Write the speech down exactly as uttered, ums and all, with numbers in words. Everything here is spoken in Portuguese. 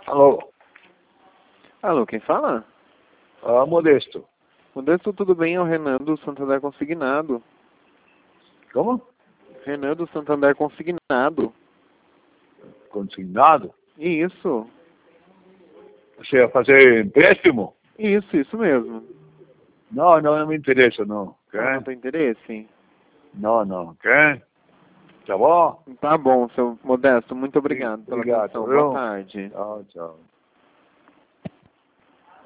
Alô? Alô, quem fala? Ah, Modesto. Modesto, tudo bem? É o Renan do Santander Consignado. Como? Renan do Santander Consignado. Consignado? Isso. Você ia fazer empréstimo? Isso, isso mesmo. Não, não, não me interessa, não. Ah, não Quer? tem interesse? Não, não. Quer? Tá bom? Tá bom, seu Modesto. Muito obrigado pela Obrigado, atenção. viu? Boa tarde. Tchau, tchau.